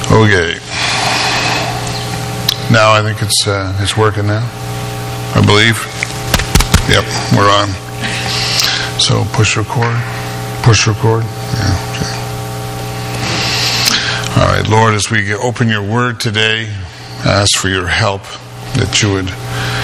Okay. Now I think it's working now, I believe. Yep, we're on. So push record. Yeah. Okay. All right, Lord, as we open your word today, ask for your help, that you would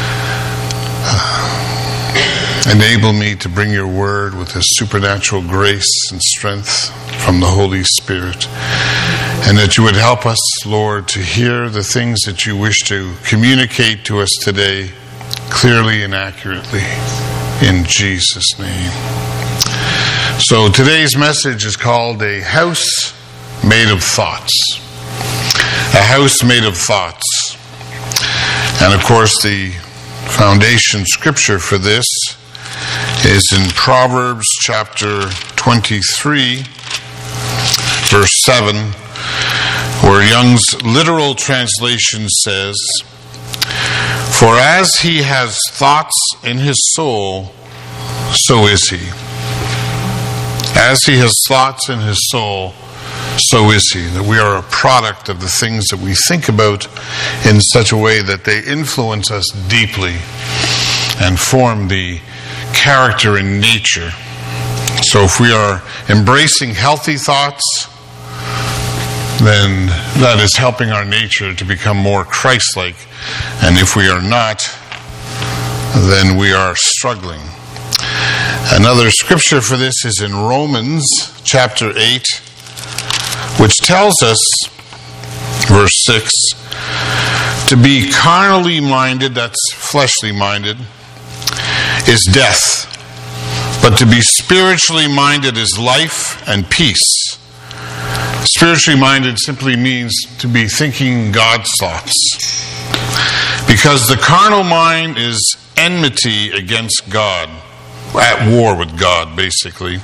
enable me to bring your word with a supernatural grace and strength from the Holy Spirit. And that you would help us, Lord, to hear the things that you wish to communicate to us today clearly and accurately. In Jesus' name. So today's message is called A House Made of Thoughts. A house made of thoughts. And of course the foundation scripture for this is in Proverbs chapter 23, verse 7, where Young's literal translation says, "For as he has thoughts in his soul, so is he." As he has thoughts in his soul, so is he. That we are a product of the things that we think about in such a way that they influence us deeply and form the character and nature. So if we are embracing healthy thoughts, then that is helping our nature to become more Christ-like. And if we are not, then we are struggling. Another scripture for this is in Romans chapter 8, which tells us, verse 6, to be carnally minded, that's fleshly minded, is death. But to be spiritually minded is life and peace. Spiritually minded simply means to be thinking God's thoughts. Because the carnal mind is enmity against God, at war with God, basically.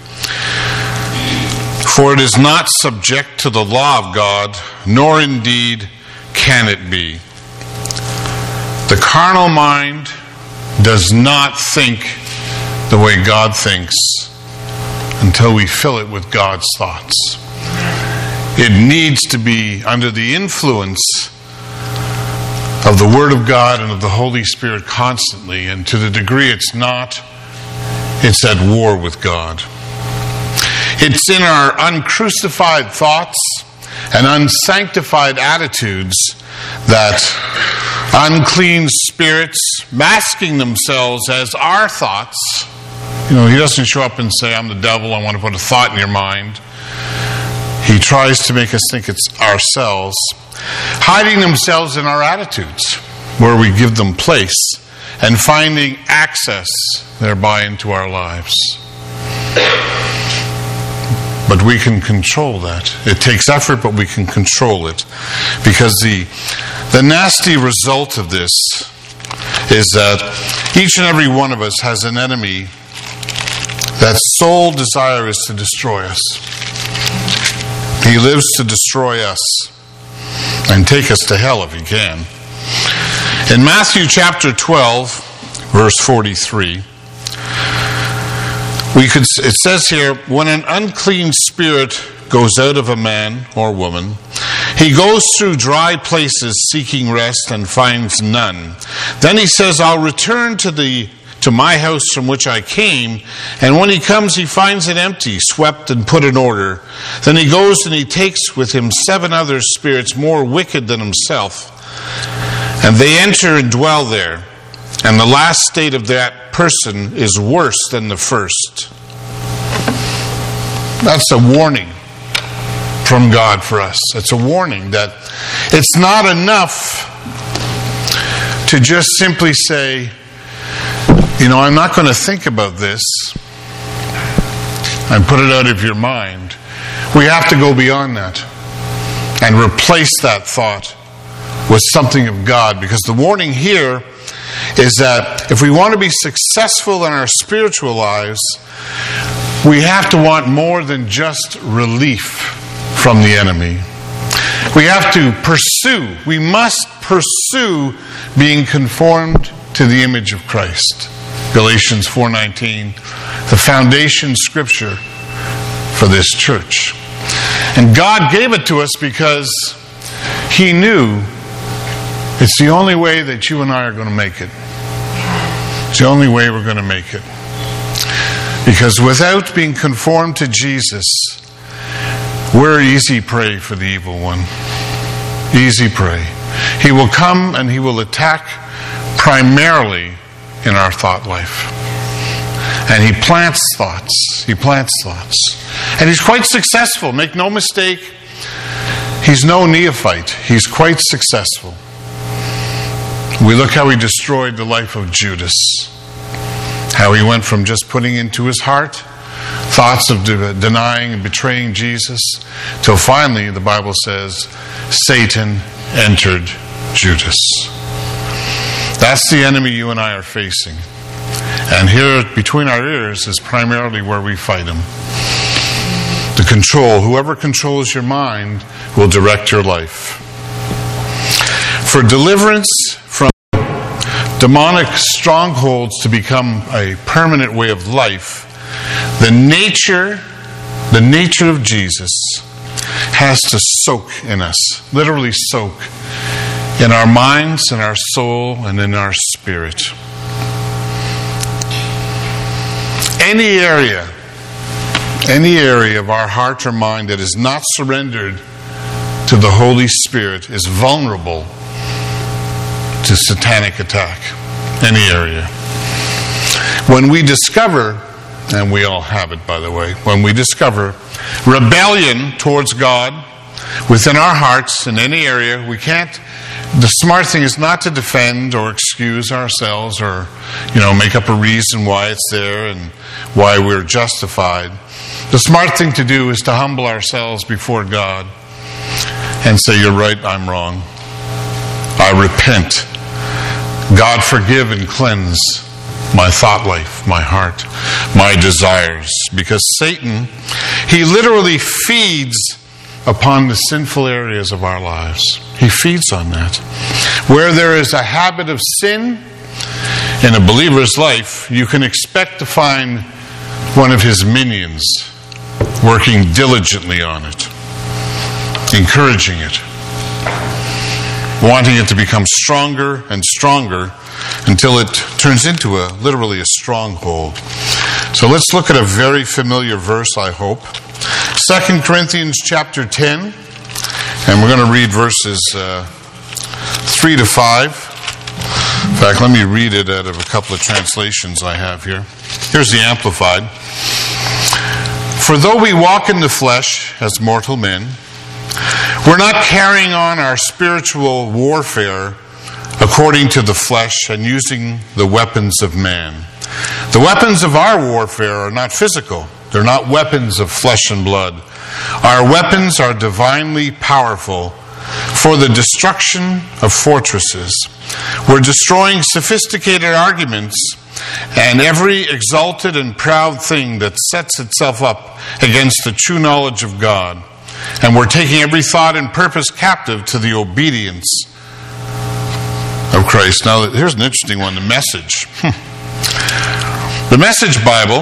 For it is not subject to the law of God, nor indeed can it be. The carnal mind does not think the way God thinks until we fill it with God's thoughts. It needs to be under the influence of the Word of God and of the Holy Spirit constantly, and to the degree it's not, it's at war with God. It's in our uncrucified thoughts and unsanctified attitudes that unclean spirits, masking themselves as our thoughts, he doesn't show up and say, "I'm the devil, I want to put a thought in your mind." He tries to make us think it's ourselves, hiding themselves in our attitudes, where we give them place, and finding access thereby into our lives. But we can control that. It takes effort, but we can control it. Because the nasty result of this is that each and every one of us has an enemy that's sole desire is to destroy us. He lives to destroy us and take us to hell if he can. In Matthew chapter 12, verse 43, it says here, when an unclean spirit goes out of a man or woman, he goes through dry places seeking rest and finds none. Then he says, I'll return to my house from which I came. And when he comes, he finds it empty, swept and put in order. Then he goes and he takes with him 7 other spirits more wicked than himself. And they enter and dwell there. And the last state of that person is worse than the first. That's a warning from God for us. It's a warning that it's not enough to just simply say, I'm not going to think about this and put it out of your mind. We have to go beyond that and replace that thought with something of God, because the warning here is that if we want to be successful in our spiritual lives, we have to want more than just relief from the enemy. We have to pursue, we must pursue being conformed to the image of Christ. Galatians 4:19, the foundation scripture for this church. And God gave it to us because He knew it's the only way that you and I are going to make it. It's the only way we're going to make it. Because without being conformed to Jesus, we're easy prey for the evil one. Easy prey. He will come and he will attack primarily in our thought life. And he plants thoughts. He plants thoughts. And he's quite successful. Make no mistake. He's no neophyte. He's quite successful. We look how he destroyed the life of Judas. How he went from just putting into his heart thoughts of denying and betraying Jesus, till finally, the Bible says, Satan entered Judas. That's the enemy you and I are facing. And here, between our ears, is primarily where we fight him. The control. Whoever controls your mind will direct your life. For deliverance from demonic strongholds to become a permanent way of life, the nature of Jesus has to soak in us, literally soak in our minds, in our soul, and in our spirit. Any area of our heart or mind that is not surrendered to the Holy Spirit is vulnerable to satanic attack. Any area. When we discover, and we all have it by the way, when we discover rebellion towards God within our hearts in any area, the smart thing is not to defend or excuse ourselves or, make up a reason why it's there and why we're justified. The smart thing to do is to humble ourselves before God and say, you're right, I'm wrong. I repent. God, forgive and cleanse my thought life, my heart, my desires. Because Satan, he literally feeds upon the sinful areas of our lives. He feeds on that. Where there is a habit of sin in a believer's life, you can expect to find one of his minions working diligently on it, encouraging it, wanting it to become stronger and stronger until it turns into literally a stronghold. So let's look at a very familiar verse, I hope. 2 Corinthians chapter 10, and we're going to read verses 3 to 5. In fact, let me read it out of a couple of translations I have here. Here's the Amplified. For though we walk in the flesh as mortal men, we're not carrying on our spiritual warfare according to the flesh and using the weapons of man. The weapons of our warfare are not physical. They're not weapons of flesh and blood. Our weapons are divinely powerful for the destruction of fortresses. We're destroying sophisticated arguments and every exalted and proud thing that sets itself up against the true knowledge of God. And we're taking every thought and purpose captive to the obedience of Christ. Now, here's an interesting one, the Message. The Message Bible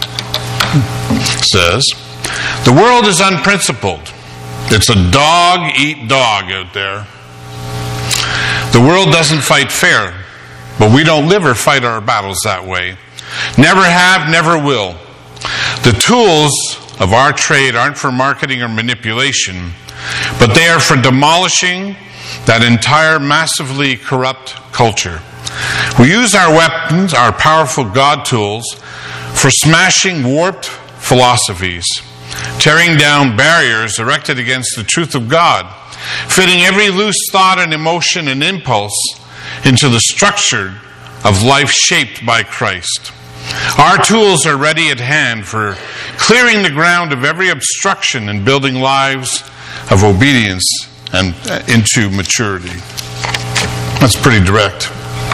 says, the world is unprincipled. It's a dog-eat-dog out there. The world doesn't fight fair, but we don't live or fight our battles that way. Never have, never will. The tools of our trade aren't for marketing or manipulation, but they are for demolishing that entire massively corrupt culture. We use our weapons, our powerful God tools, for smashing warped philosophies, tearing down barriers erected against the truth of God, fitting every loose thought and emotion and impulse into the structure of life shaped by Christ. Our tools are ready at hand for clearing the ground of every obstruction and building lives of obedience and into maturity. That's pretty direct.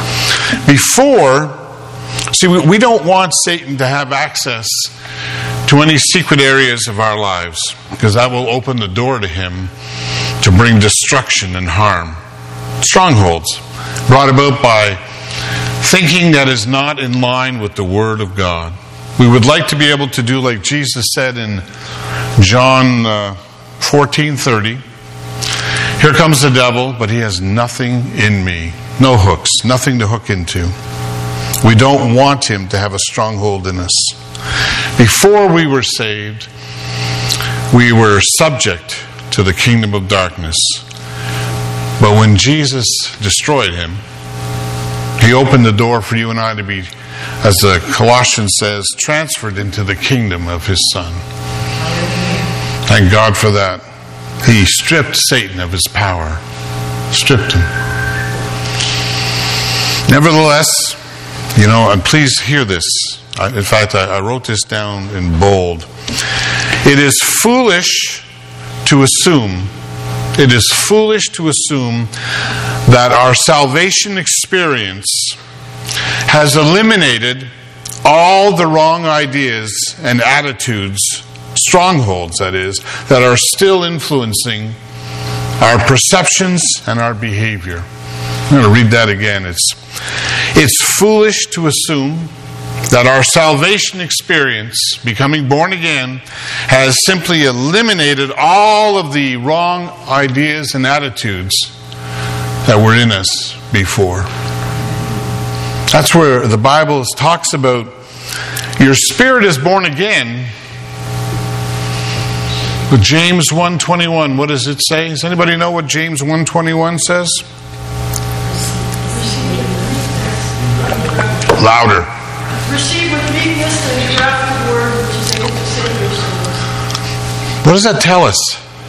We don't want Satan to have access to any secret areas of our lives, because that will open the door to him to bring destruction and harm. Strongholds brought about by thinking that is not in line with the Word of God. We would like to be able to do like Jesus said in John 14:30. Here comes the devil, but he has nothing in me. No hooks, nothing to hook into. We don't want him to have a stronghold in us. Before we were saved, we were subject to the kingdom of darkness. But when Jesus destroyed him, he opened the door for you and I to be, as the Colossians says, transferred into the kingdom of his Son. Thank God for that. He stripped Satan of his power. Stripped him. Nevertheless, and please hear this. In fact, I wrote this down in bold. It is foolish to assume that our salvation experience has eliminated all the wrong ideas and attitudes, strongholds that is, that are still influencing our perceptions and our behavior. I'm going to read that again. It's foolish to assume that our salvation experience, becoming born again, has simply eliminated all of the wrong ideas and attitudes that were in us before. That's where the Bible talks about your spirit is born again. But James 1:21, what does it say? Does anybody know what James 1:21 says? Louder. Receive with meekness the engrafted word which is able to save your souls. What does that tell us?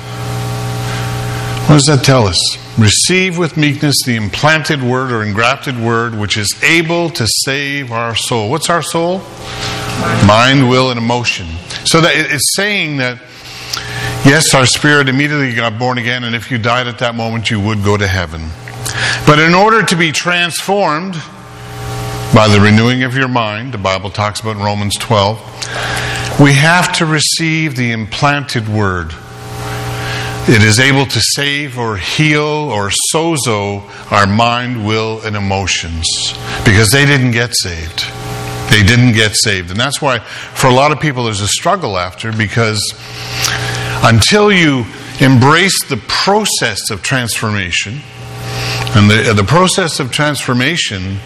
What does that tell us? Receive with meekness the implanted word or engrafted word which is able to save our soul. What's our soul? Mind, will, and emotion. So that it's saying that, yes, our spirit immediately got born again, and if you died at that moment, you would go to heaven. But in order to be transformed by the renewing of your mind, the Bible talks about in Romans 12, we have to receive the implanted word. It is able to save or heal or sozo our mind, will, and emotions, because they didn't get saved. They didn't get saved. And that's why for a lot of people there's a struggle after, because until you embrace the process of transformation, and the process of transformation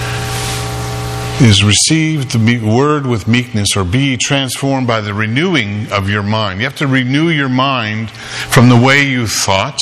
is receive the word with meekness, or be transformed by the renewing of your mind. You have to renew your mind from the way you thought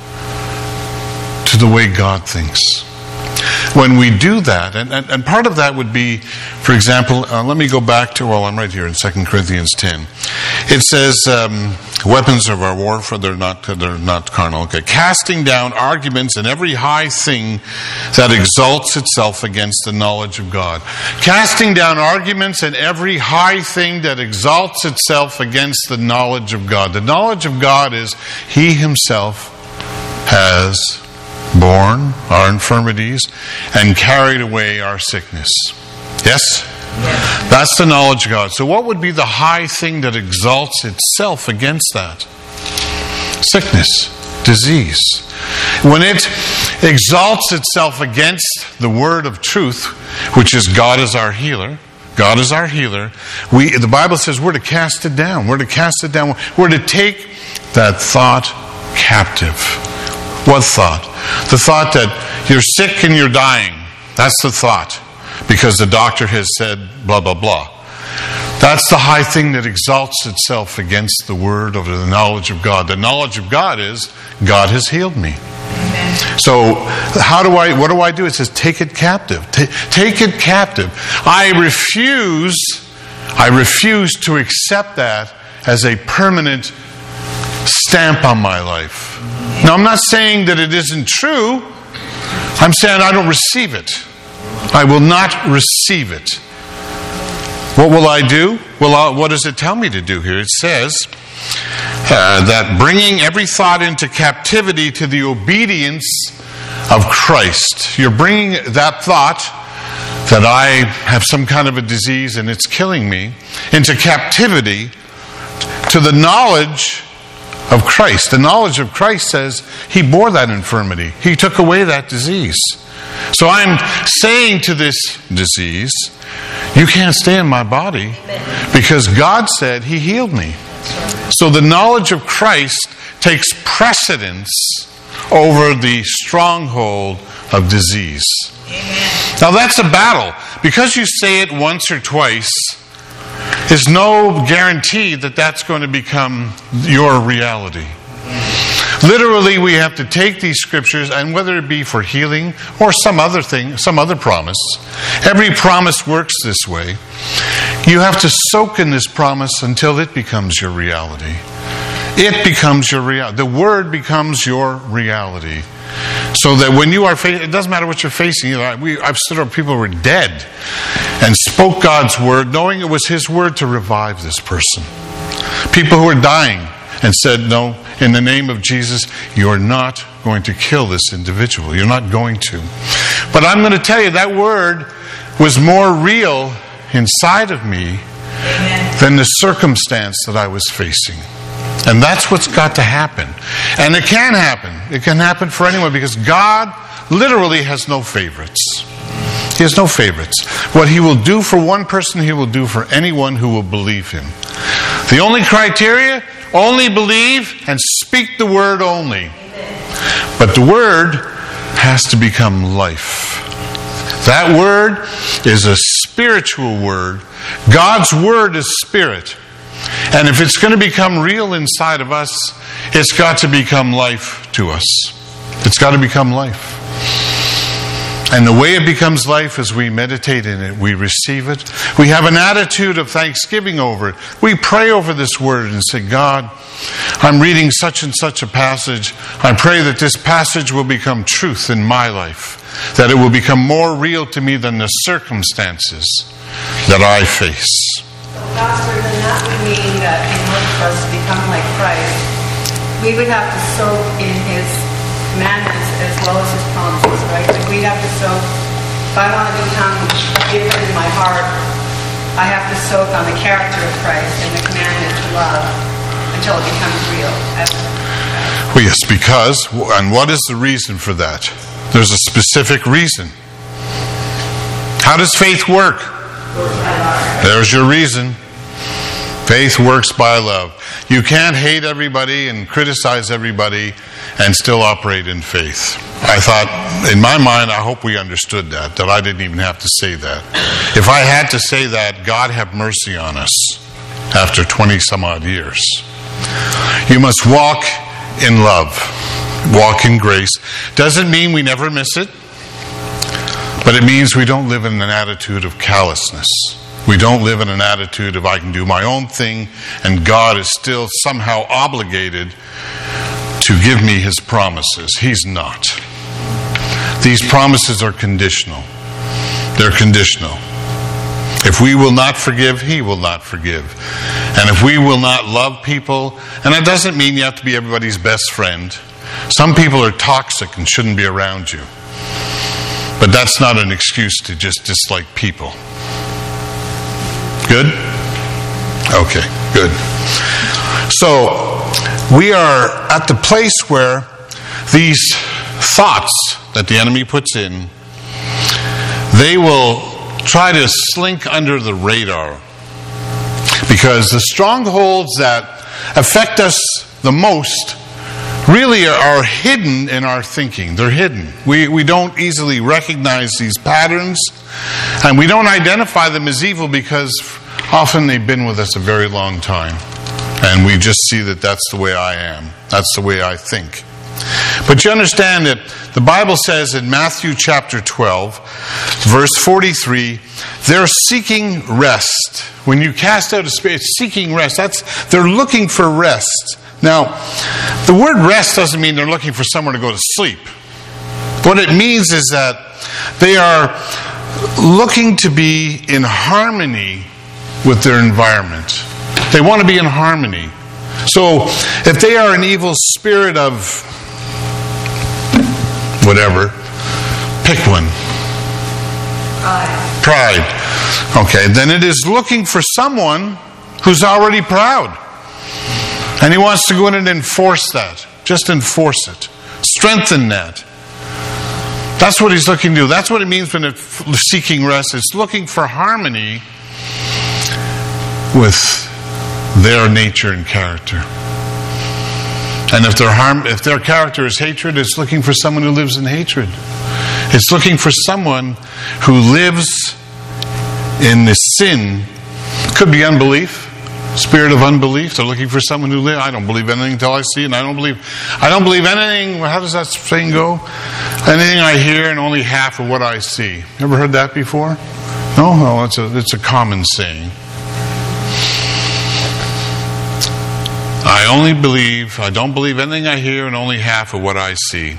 to the way God thinks. When we do that, and part of that would be, for example, let me go back to, I'm right here in 2 Corinthians 10. It says, weapons of our warfare, they're not carnal. Okay. Casting down arguments and every high thing that exalts itself against the knowledge of God. Casting down arguments and every high thing that exalts itself against the knowledge of God. The knowledge of God is He Himself has borne our infirmities and carried away our sickness. Yes? That's the knowledge of God. So what would be the high thing that exalts itself against that? Sickness, disease. When it exalts itself against the word of truth, which is God is our healer, God is our healer, the Bible says we're to cast it down. We're to cast it down. We're to take that thought captive. What thought? The thought that you're sick and you're dying. That's the thought. Because the doctor has said blah, blah, blah. That's the high thing that exalts itself against the word of the knowledge of God. The knowledge of God is God has healed me. Amen. So what do I do? It says take it captive. Take it captive. I refuse to accept that as a permanent stamp on my life. Now, I'm not saying that it isn't true. I'm saying I don't receive it. I will not receive it. What will I do? Well, what does it tell me to do here? It says that bringing every thought into captivity to the obedience of Christ. You're bringing that thought that I have some kind of a disease and it's killing me into captivity to the knowledge of Christ. The knowledge of Christ says He bore that infirmity. He took away that disease. So I'm saying to this disease, you can't stay in my body because God said He healed me. So the knowledge of Christ takes precedence over the stronghold of disease. Now that's a battle. Because you say it once or twice is no guarantee that that's going to become your reality. Literally, we have to take these scriptures, and whether it be for healing or some other thing, some other promise, every promise works this way. You have to soak in this promise until it becomes your reality. It becomes your reality. The Word becomes your reality. So that when you are facing, it doesn't matter what you're facing. I've stood up people who were dead and spoke God's Word, knowing it was His Word to revive this person. People who were dying and said, no, in the name of Jesus, you're not going to kill this individual. You're not going to. But I'm going to tell you, that Word was more real inside of me than the circumstance that I was facing. And that's what's got to happen. And it can happen. It can happen for anyone, because God literally has no favorites. He has no favorites. What He will do for one person, He will do for anyone who will believe Him. The only criteria, only believe and speak the Word only. But the Word has to become life. That Word is a spiritual Word. God's Word is spirit. And if it's going to become real inside of us, it's got to become life to us. It's got to become life. And the way it becomes life is we meditate in it, we receive it. We have an attitude of thanksgiving over it. We pray over this Word and say, God, I'm reading such and such a passage. I pray that this passage will become truth in my life, that it will become more real to me than the circumstances that I face. Pastor, then that would mean that in order for us to become like Christ, we would have to soak in His commandments as well as His promises, right? Like we'd have to soak, if I want to become forgiven in my heart, I have to soak on the character of Christ and the commandment to love until it becomes real. Well, yes, because, and what is the reason for that? There's a specific reason. How does faith work? There's your reason. Faith works by love. You can't hate everybody and criticize everybody and still operate in faith. I thought, in my mind, I hope we understood that I didn't even have to say that. If I had to say that, God have mercy on us after 20 some odd years. You must walk in love, walk in grace. Doesn't mean we never miss it, but it means we don't live in an attitude of callousness. We don't live in an attitude of I can do my own thing and God is still somehow obligated to give me His promises. He's not. These promises are conditional. They're conditional. If we will not forgive, He will not forgive. And if we will not love people, and that doesn't mean you have to be everybody's best friend. Some people are toxic and shouldn't be around you. But that's not an excuse to just dislike people. Good? Okay, good. So, we are at the place where these thoughts that the enemy puts in, they will try to slink under the radar. Because the strongholds that affect us the most really are hidden in our thinking. They're hidden. We don't easily recognize these patterns, and we don't identify them as evil because often they've been with us a very long time. And we just see that that's the way I am. That's the way I think. But you understand that the Bible says in Matthew chapter 12, verse 43, they're seeking rest. When you cast out a spirit, it's seeking rest. They're looking for rest. Now, the word rest doesn't mean they're looking for somewhere to go to sleep. What it means is that they are looking to be in harmony with their environment. They want to be in harmony. So, if they are an evil spirit of whatever, pick one. Pride. Okay, then it is looking for someone who's already proud. And he wants to go in and enforce that. Just enforce it. Strengthen that. That's what he's looking to do. That's what it means when it's seeking rest. It's looking for harmony with their nature and character. And if their character is hatred, it's looking for someone who lives in hatred. It's looking for someone who lives in the sin. Could be unbelief, spirit of unbelief. They're looking for someone who lives. I don't believe anything until I see it, and I don't believe anything. How does that saying go? Anything I hear and only half of what I see. Ever heard that before? No, it's a common saying. I don't believe anything I hear and only half of what I see.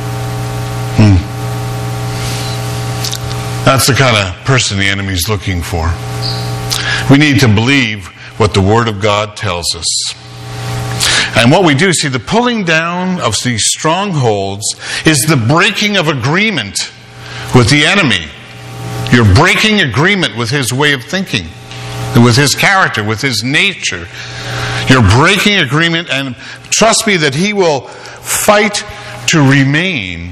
That's the kind of person the enemy's looking for. We need to believe what the Word of God tells us. And what we do, see, the pulling down of these strongholds is the breaking of agreement with the enemy. You're breaking agreement with his way of thinking, with his character, with his nature. You're breaking agreement, and trust me that he will fight to remain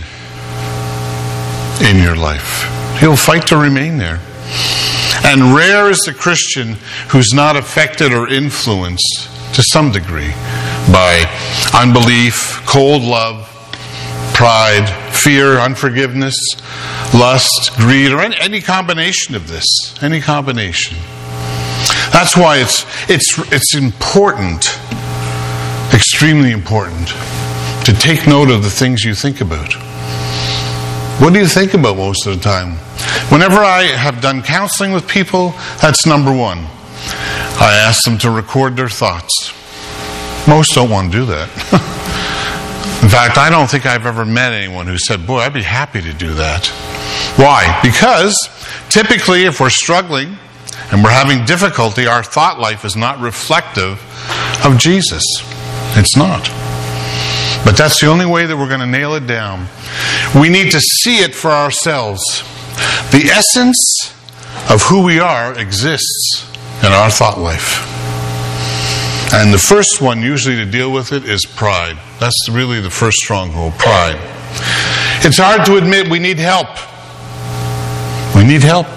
in your life. He'll fight to remain there. And rare is the Christian who's not affected or influenced to some degree by unbelief, cold love, pride, fear, unforgiveness, lust, greed, or any combination of this. Any combination. That's why it's important, extremely important, to take note of the things you think about. What do you think about most of the time? Whenever I have done counseling with people, that's number one. I ask them to record their thoughts. Most don't want to do that. In fact, I don't think I've ever met anyone who said, boy, I'd be happy to do that. Why? Because typically if we're struggling and we're having difficulty, our thought life is not reflective of Jesus. It's not. But that's the only way that we're going to nail it down. We need to see it for ourselves. The essence of who we are exists in our thought life. And the first one usually to deal with it is pride. That's really the first stronghold, pride. It's hard to admit we need help. We need help.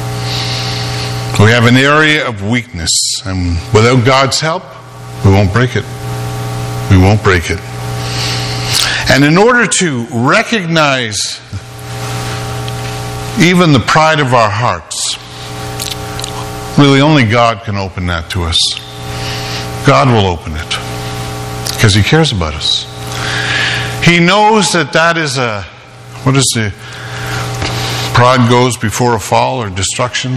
We have an area of weakness, and without God's help, we won't break it. We won't break it. And in order to recognize even the pride of our hearts, really only God can open that to us. God will open it because He cares about us. He knows that is what is the pride goes before a fall or destruction?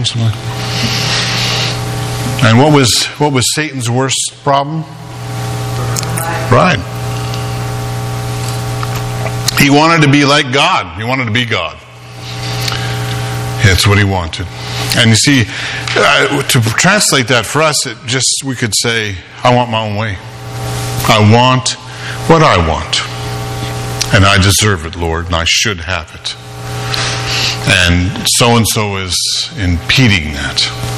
And what was Satan's worst problem? Pride. He wanted to be like God. He wanted to be God. That's what he wanted. And you see, to translate that for us, we could say, I want my own way. I want what I want. And I deserve it, Lord, and I should have it. And so is impeding that.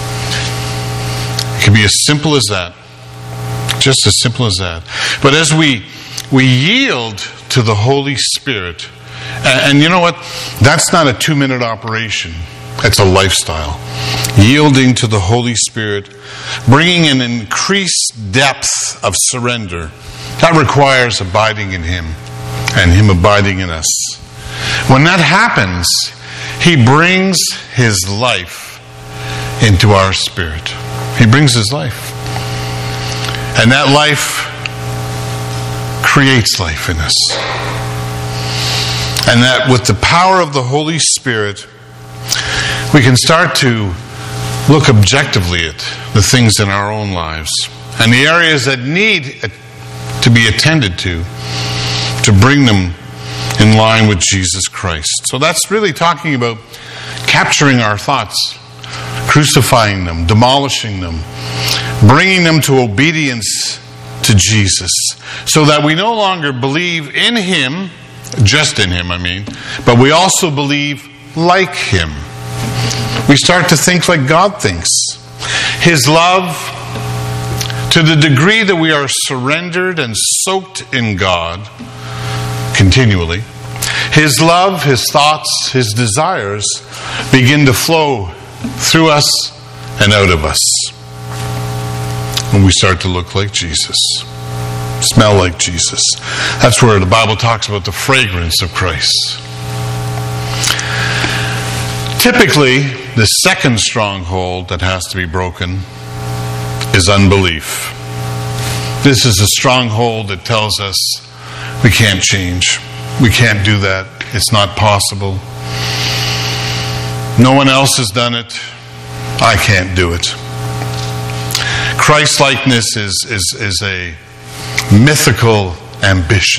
It can be as simple as that. Just as simple as that. But as we yield to the Holy Spirit, and you know what? That's not a 2-minute operation. It's a lifestyle. Yielding to the Holy Spirit, bringing an increased depth of surrender. That requires abiding in Him and Him abiding in us. When that happens, He brings His life into our spirit. He brings His life. And that life creates life in us. And that with the power of the Holy Spirit, we can start to look objectively at the things in our own lives and the areas that need to be attended to bring them in line with Jesus Christ. So that's really talking about capturing our thoughts, crucifying them, demolishing them, bringing them to obedience to Jesus, so that we no longer believe in Him, just in Him, but we also believe like Him. We start to think like God thinks. His love, to the degree that we are surrendered and soaked in God continually, His love, His thoughts, His desires begin to flow through us and out of us when we start to look like Jesus. Smell like Jesus. That's where the Bible talks about the fragrance of Christ. Typically, the second stronghold that has to be broken is unbelief. This is a stronghold that tells us we can't change. We can't do that. It's not possible. No one else has done it. I can't do it. Christ-likeness is a mythical ambition.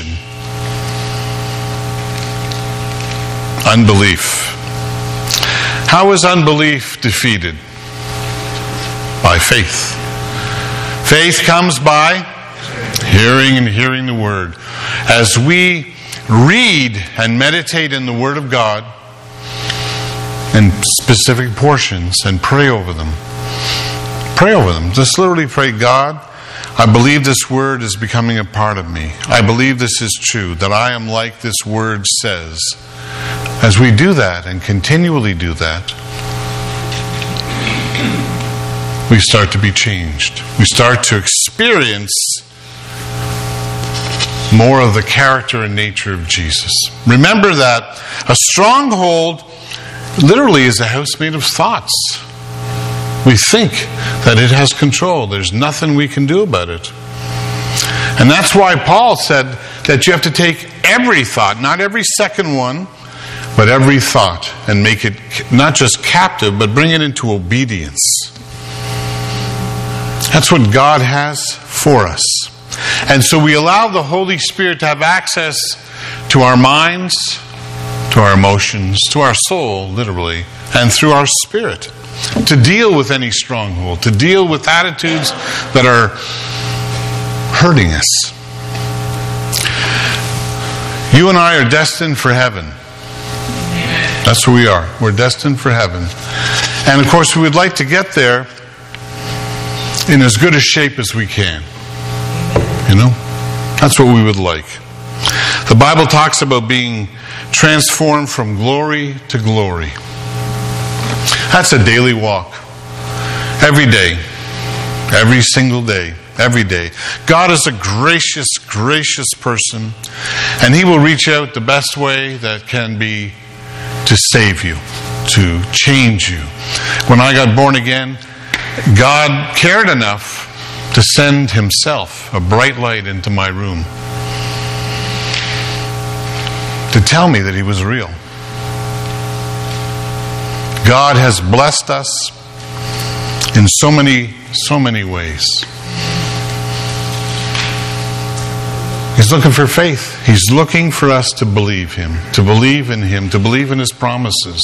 Unbelief. How is unbelief defeated? By faith. Faith comes by hearing and hearing the Word. As we read and meditate in the Word of God in specific portions and pray over them. Pray over them. Just literally pray, God, I believe this Word is becoming a part of me. I believe this is true, that I am like this Word says. As we do that and continually do that, we start to be changed. We start to experience more of the character and nature of Jesus. Remember that a stronghold literally is a house made of thoughts. We think that it has control. There's nothing we can do about it. And that's why Paul said that you have to take every thought, not every second one, but every thought, and make it not just captive, but bring it into obedience. That's what God has for us. And so we allow the Holy Spirit to have access to our minds, to our emotions, to our soul, literally, and through our spirit, to deal with any stronghold, to deal with attitudes that are hurting us. You and I are destined for heaven. That's who we are. We're destined for heaven. And of course, we would like to get there in as good a shape as we can. You know? That's what we would like. The Bible talks about being transformed from glory to glory. That's a daily walk. Every day. Every single day. Every day. God is a gracious, gracious person. And He will reach out the best way that can be to save you, to change you. When I got born again, God cared enough to send Himself, a bright light, into my room to tell me that He was real. God has blessed us in so many ways. He's looking for faith. He's looking for us to believe Him, to believe in Him, to believe in His promises.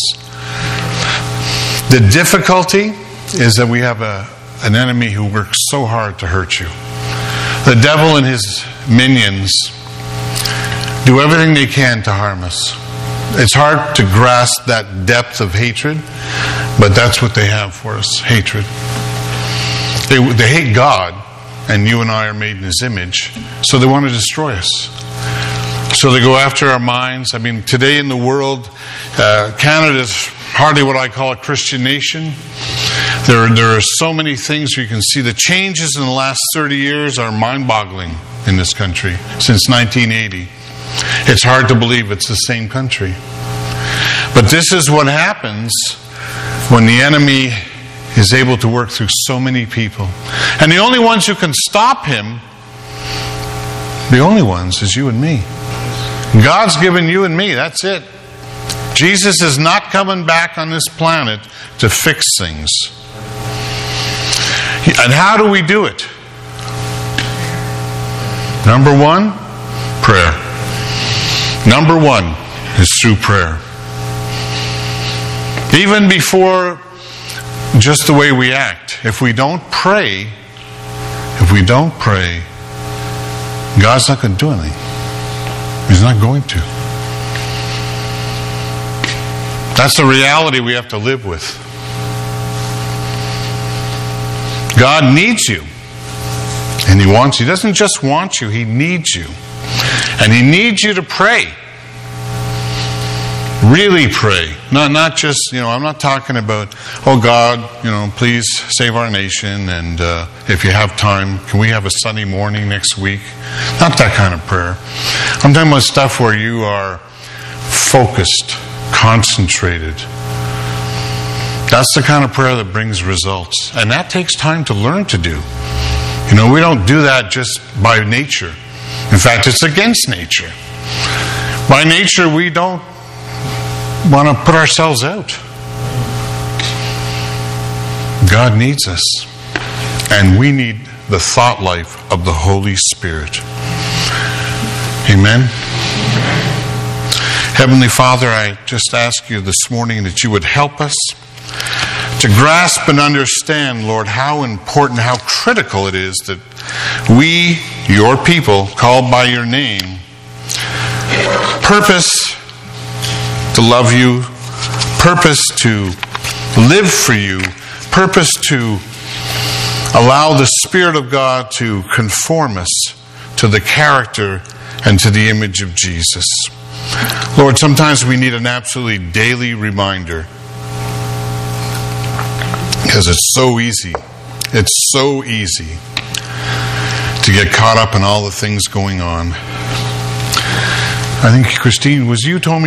The difficulty is that we have an enemy who works so hard to hurt you. The devil and his minions do everything they can to harm us. It's hard to grasp that depth of hatred, but that's what they have for us, hatred. They hate God, and you and I are made in His image, so they want to destroy us. So they go after our minds. I mean, today in the world, Canada's hardly what I call a Christian nation. There are so many things you can see. The changes in the last 30 years are mind-boggling in this country since 1980. It's hard to believe it's the same country. But this is what happens when the enemy is able to work through so many people. And the only ones who can stop him, the only ones, is you and me. God's given you and me, that's it. Jesus is not coming back on this planet to fix things. And how do we do it? Number one, prayer. Number one is through prayer. Even before just the way we act. If we don't pray, God's not going to do anything. He's not going to. That's the reality we have to live with. God needs you. And He wants you. He doesn't just want you, He needs you. And He needs you to pray. Really pray. Not just, I'm not talking about, oh God, please save our nation, and if you have time, can we have a Sunday morning next week? Not that kind of prayer. I'm talking about stuff where you are focused, concentrated. That's the kind of prayer that brings results. And that takes time to learn to do. We don't do that just by nature. In fact, it's against nature. By nature, we don't want to put ourselves out. God needs us. And we need the thought life of the Holy Spirit. Amen. Heavenly Father, I just ask you this morning that you would help us to grasp and understand, Lord, how important, how critical it is that we, your people, called by your name, purpose to love you, purpose to live for you, purpose to allow the Spirit of God to conform us to the character and to the image of Jesus. Lord, sometimes we need an absolutely daily reminder, because it's so easy to get caught up in all the things going on. I think, Christine, was you told me